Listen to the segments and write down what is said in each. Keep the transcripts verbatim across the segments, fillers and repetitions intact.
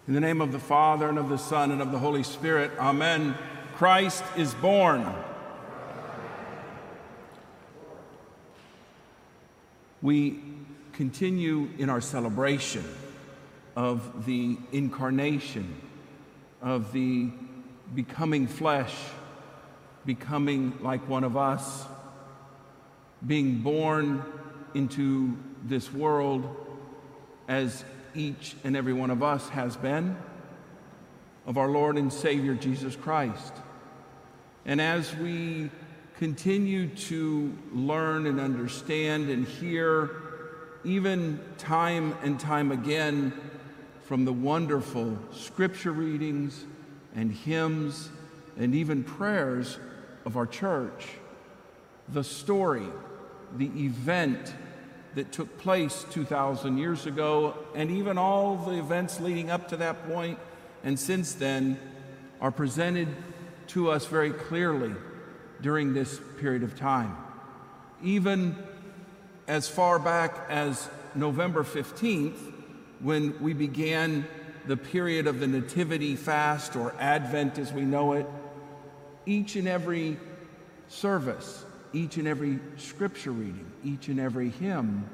In the name of the Father, and of the Son, and of the Holy Spirit, amen. Christ is born. We continue in our celebration of the incarnation, of the becoming flesh, becoming like one of us, being born into this world as each and every one of us has been, of our Lord and Savior Jesus Christ. And as we continue to learn and understand and hear, even time and time again, from the wonderful scripture readings and hymns and even prayers of our church, the story, the event that took place two thousand years ago, and even all the events leading up to that point and since then, are presented to us very clearly during this period of time. Even as far back as November fifteenth, when we began the period of the Nativity Fast, or Advent as we know it, each and every service, each and every scripture reading, each and every hymn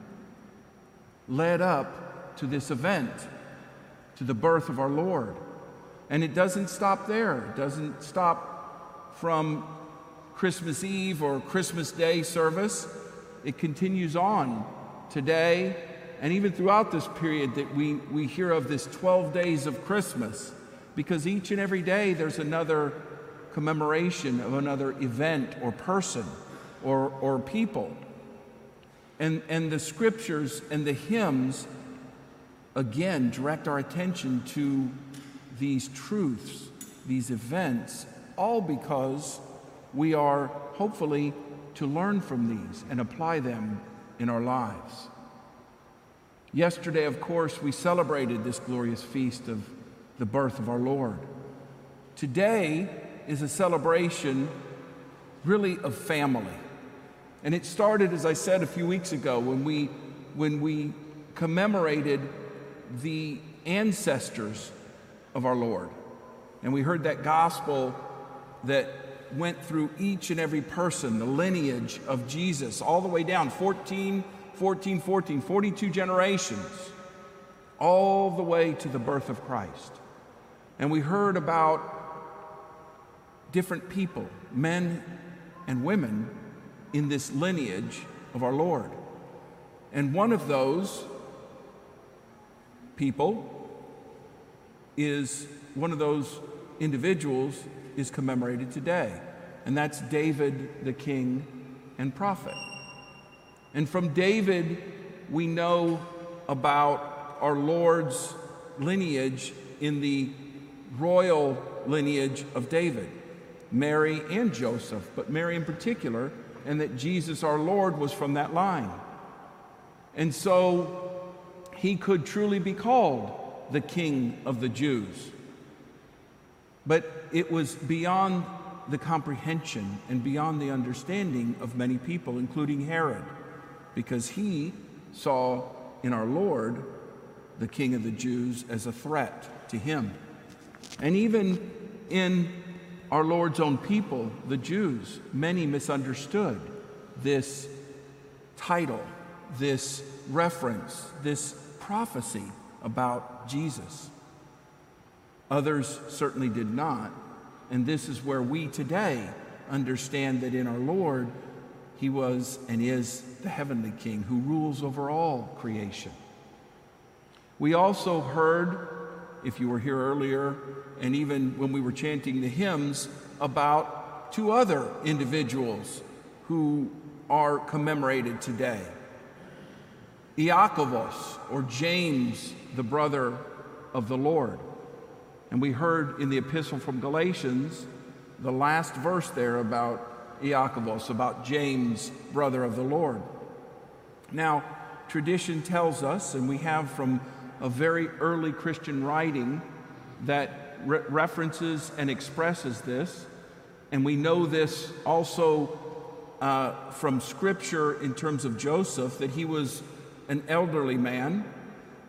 led up to this event, to the birth of our Lord. And it doesn't stop there. It doesn't stop from Christmas Eve or Christmas Day service. It continues on today, and even throughout this period that we, we hear of this twelve days of Christmas, because each and every day there's another commemoration of another event or person or, or people. And, and the scriptures and the hymns, again, direct our attention to these truths, these events, all because we are hopefully to learn from these and apply them in our lives. Yesterday, of course, we celebrated this glorious feast of the birth of our Lord. Today is a celebration really of family. And it started, as I said a few weeks ago, when we, when we commemorated the ancestors of our Lord. And we heard that gospel that went through each and every person, the lineage of Jesus, all the way down, fourteen, fourteen, fourteen, forty-two generations, all the way to the birth of Christ. And we heard about different people, men and women, in this lineage of our Lord. And one of those people is, one of those individuals is commemorated today, and that's David, the king and prophet. And from David, we know about our Lord's lineage in the royal lineage of David, Mary and Joseph, but Mary in particular, and that Jesus, our Lord, was from that line. And so he could truly be called the King of the Jews. But it was beyond the comprehension and beyond the understanding of many people, including Herod, because he saw in our Lord, the King of the Jews, as a threat to him. And even in our Lord's own people, the Jews, many misunderstood this title, this reference, this prophecy about Jesus. Others certainly did not. And this is where we today understand that in our Lord, he was and is the heavenly King who rules over all creation. We also heard, if you were here earlier, and even when we were chanting the hymns, about two other individuals who are commemorated today. Iakovos, or James, the brother of the Lord. And we heard in the epistle from Galatians, the last verse there about Iakovos, about James, brother of the Lord. Now, tradition tells us, and we have from a very early Christian writing that re- references and expresses this, and we know this also uh, from Scripture in terms of Joseph, that he was an elderly man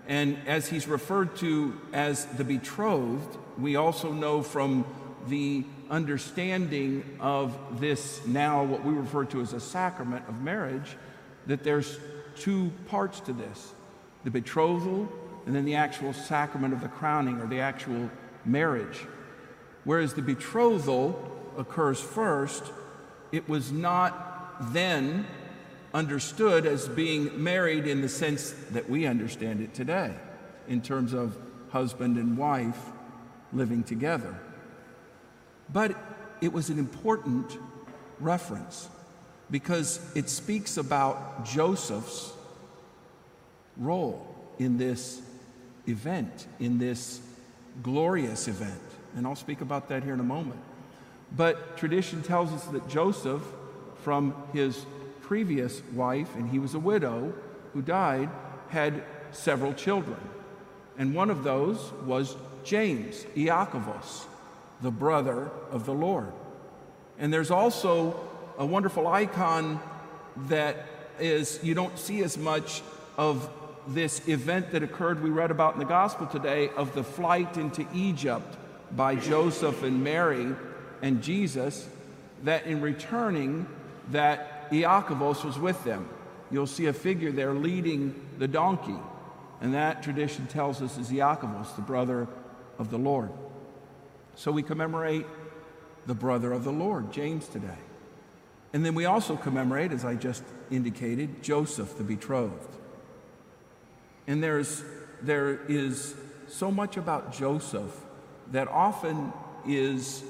And as he's referred to as the betrothed, we also know from the understanding of this now, what we refer to as a sacrament of marriage, that there's two parts to this: the betrothal and then the actual sacrament of the crowning, or the actual marriage. Whereas the betrothal occurs first, it was not then understood as being married in the sense that we understand it today, in terms of husband and wife living together. But it was an important reference because it speaks about Joseph's role in this event, in this glorious event. And I'll speak about that here in a moment. But tradition tells us that Joseph, from his previous wife, and he was a widow who died, had several children. And one of those was James, Iakovos, the brother of the Lord. And there's also a wonderful icon that is, you don't see as much of this event that occurred, we read about in the gospel today, of the flight into Egypt by Joseph and Mary and Jesus, that in returning, that Iakovos was with them. You'll see a figure there leading the donkey, and that tradition tells us is Iakovos, the brother of the Lord. So we commemorate the brother of the Lord, James, today. And then we also commemorate, as I just indicated, Joseph, the betrothed. And there's, there is so much about Joseph that often is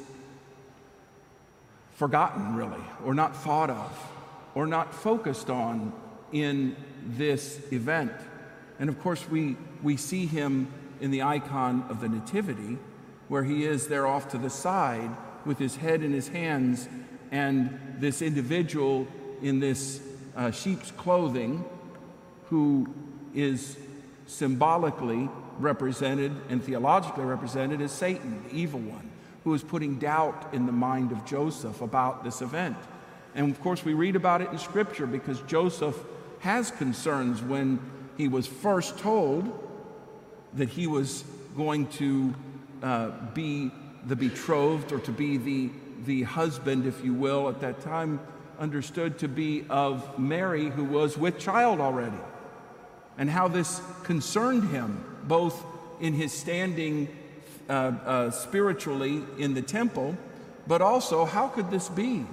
forgotten, really, or not thought of, or not focused on in this event. And of course, we, we see him in the icon of the Nativity, where he is there off to the side with his head in his hands, and this individual in this uh, sheep's clothing, who is symbolically represented and theologically represented as Satan, the evil one, who is putting doubt in the mind of Joseph about this event. And of course, we read about it in Scripture because Joseph has concerns when he was first told that he was going to uh, be the betrothed, or to be the, the husband, if you will, at that time understood to be of Mary, who was with child already, and how this concerned him, both in his standing uh, uh, spiritually in the temple, but also, how could this be?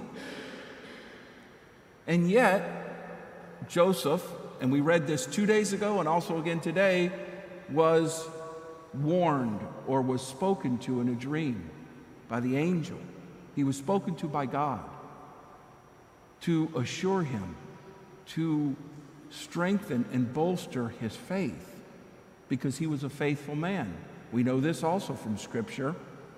And yet, Joseph, and we read this two days ago and also again today, was warned or was spoken to in a dream by the angel. He was spoken to by God to assure him, to strengthen and bolster his faith, because he was a faithful man. We know this also from Scripture.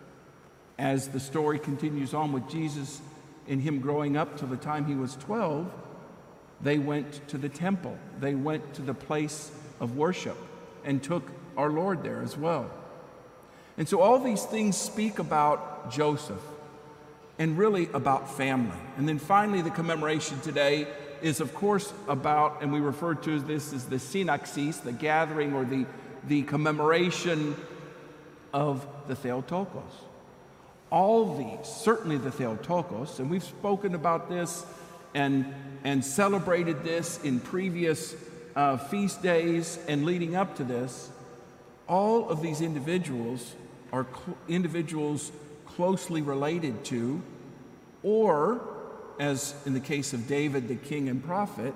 As the story continues on with Jesus and him growing up till the time he was twelve, they went to the temple. They went to the place of worship and took our Lord there as well. And so all these things speak about Joseph and really about family. And then finally, the commemoration today is, of course, about, and we refer to this as the synaxis, the gathering or the, the commemoration of the Theotokos. All these, certainly the Theotokos, and we've spoken about this and, and celebrated this in previous uh, feast days and leading up to this, all of these individuals are cl- individuals closely related to, or, as in the case of David, the king and prophet,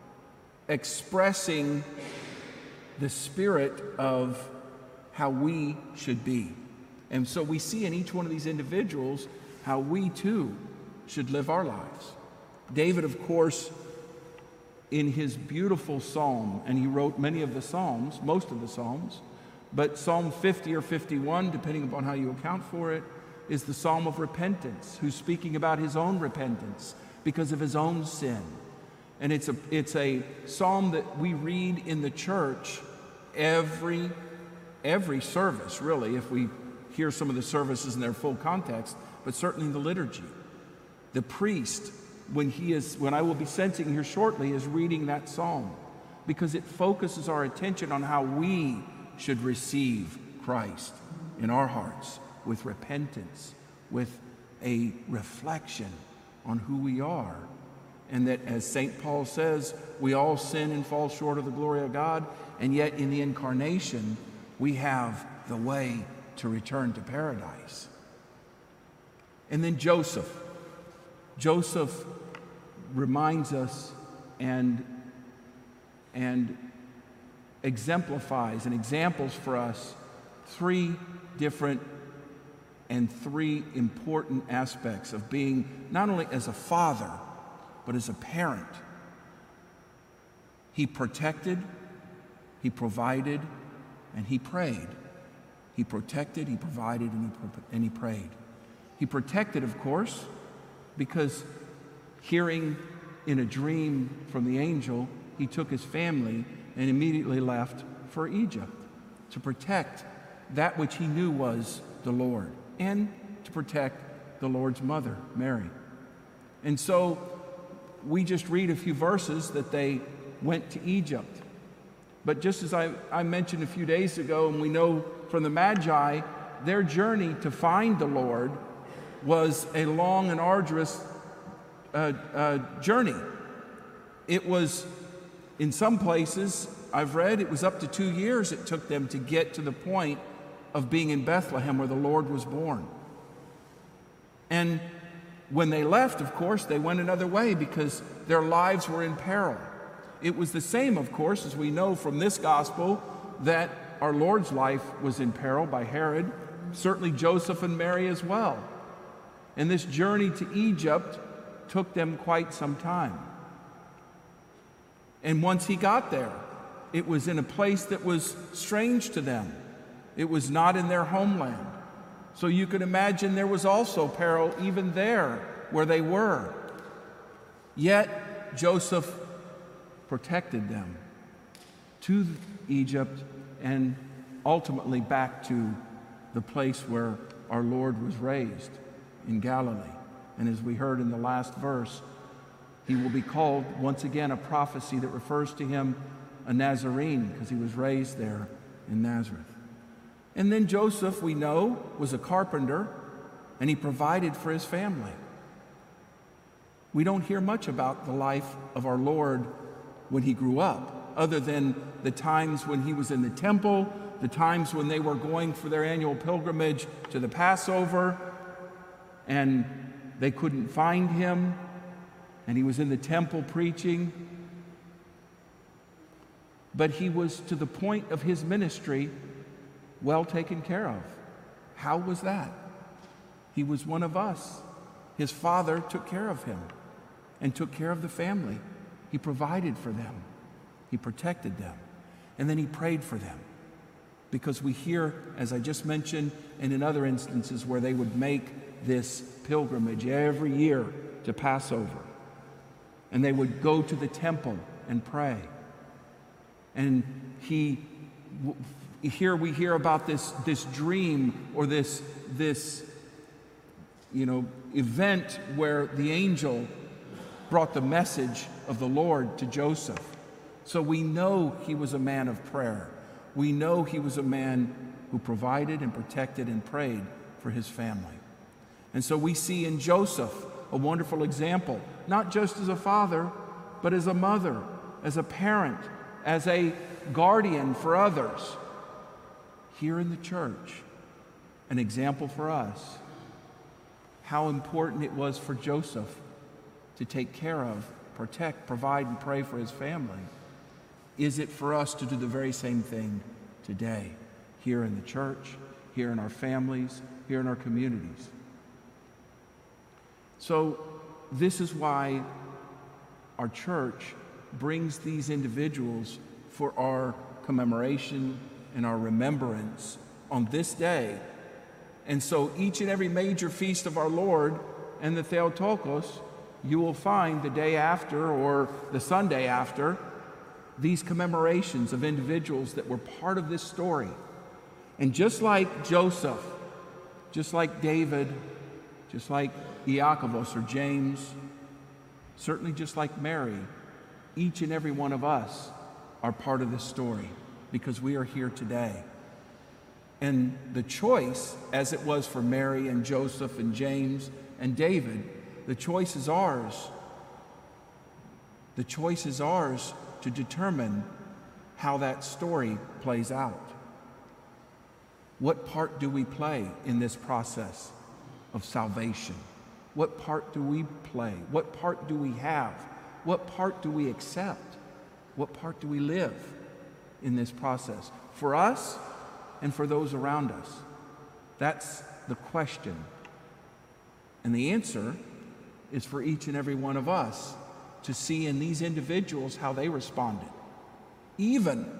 expressing the spirit of how we should be. And so we see in each one of these individuals how we too should live our lives. David, of course, in his beautiful psalm, and he wrote many of the psalms, most of the psalms, but Psalm fifty or fifty-one, depending upon how you account for it, is the psalm of repentance, who's speaking about his own repentance because of his own sin. And it's a, it's a psalm that we read in the church every, every service, really, if we hear some of the services in their full context, but certainly in the liturgy. The priest, when he is, when I will be sensing here shortly, is reading that psalm because it focuses our attention on how we should receive Christ in our hearts with repentance, with a reflection on who we are. And that, as Saint Paul says, we all sin and fall short of the glory of God, and yet in the incarnation, we have the way to return to paradise. And then Joseph. Joseph reminds us and, and exemplifies and examples for us three different and three important aspects of being not only as a father, but as a parent. He protected, he provided, and he prayed. He protected, he provided, and he, and he prayed. He protected, of course, because hearing in a dream from the angel, he took his family and immediately left for Egypt to protect that which he knew was the Lord, and to protect the Lord's mother, Mary. And so we just read a few verses that they went to Egypt. But just as I, I mentioned a few days ago, and we know from the Magi, their journey to find the Lord was a long and arduous uh, uh, journey. It was, in some places, I've read, it was up to two years it took them to get to the point of being in Bethlehem where the Lord was born. And when they left, of course, they went another way because their lives were in peril. It was the same, of course, as we know from this gospel, that our Lord's life was in peril by Herod, certainly Joseph and Mary as well. And this journey to Egypt took them quite some time. And once he got there, it was in a place that was strange to them. It was not in their homeland. So you can imagine there was also peril even there where they were. Yet Joseph protected them to Egypt and ultimately back to the place where our Lord was raised in Galilee. And as we heard in the last verse, he will be called once again a prophecy that refers to him a Nazarene because he was raised there in Nazareth. And then Joseph, we know, was a carpenter and he provided for his family. We don't hear much about the life of our Lord when he grew up, other than the times when he was in the temple, the times when they were going for their annual pilgrimage to the Passover, and they couldn't find him, and he was in the temple preaching. But he was, to the point of his ministry, well taken care of. How was that? He was one of us. His father took care of him and took care of the family. He provided for them. He protected them. And then he prayed for them. Because we hear, as I just mentioned, and in other instances where they would make this pilgrimage every year to Passover. And they would go to the temple and pray. And he, here we hear about this, this dream or this, this, you know, event where the angel brought the message of the Lord to Joseph. So we know he was a man of prayer. We know he was a man who provided and protected and prayed for his family. And so we see in Joseph a wonderful example, not just as a father, but as a mother, as a parent, as a guardian for others. Here in the church, an example for us, how important it was for Joseph to take care of, protect, provide, and pray for his family. Is it for us to do the very same thing today, here in the church, here in our families, here in our communities? So this is why our church brings these individuals for our commemoration and our remembrance on this day. And so each and every major feast of our Lord and the Theotokos, you will find the day after or the Sunday after these commemorations of individuals that were part of this story. And just like Joseph, just like David, just like Iakovos or James, certainly just like Mary, each and every one of us are part of this story because we are here today. And the choice, as it was for Mary and Joseph and James and David, the choice is ours. The choice is ours to determine how that story plays out. What part do we play in this process of salvation? What part do we play? What part do we have? What part do we accept? What part do we live in this process? For us and for those around us. That's the question. And the answer is for each and every one of us to see in these individuals how they responded. Even,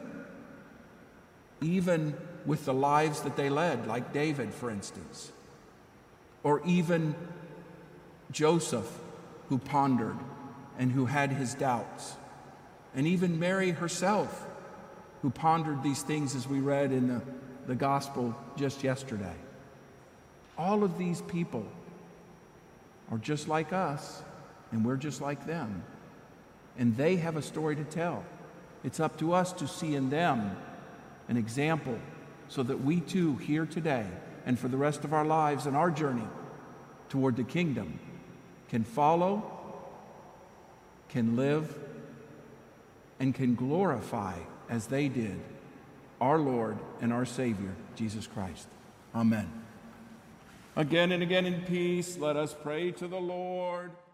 even with the lives that they led, like David, for instance. Or even Joseph, who pondered and who had his doubts. And even Mary herself, who pondered these things as we read in the, the gospel just yesterday. All of these people are just like us, and we're just like them. And they have a story to tell. It's up to us to see in them an example so that we too, here today and for the rest of our lives and our journey toward the kingdom, can follow, can live, and can glorify, as they did, our Lord and our Savior, Jesus Christ. Amen. Again and again in peace, let us pray to the Lord.